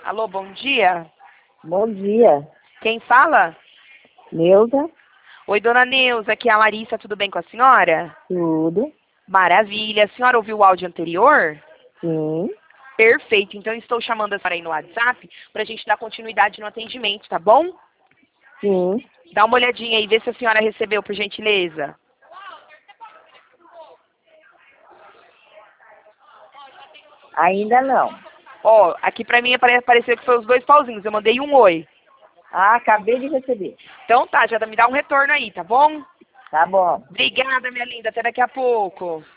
Alô, bom dia. Bom dia. Quem fala? Neuza, Oi, dona Neuza, aqui é a Larissa, tudo bem com a senhora? tudo? Maravilha. A senhora ouviu o áudio anterior? Sim, Perfeito. Então, estou chamando a senhora aí no WhatsApp para a gente dar continuidade no atendimento, tá bom? sim. Dá uma olhadinha aí, vê se a senhora recebeu, por gentileza. Ainda não. Ó, aqui pra mim apareceu que foi os dois pauzinhos. Eu mandei um oi. Ah, acabei de receber. Então tá, já me dá um retorno aí, tá bom? Tá bom. Obrigada, minha linda. Até daqui a pouco.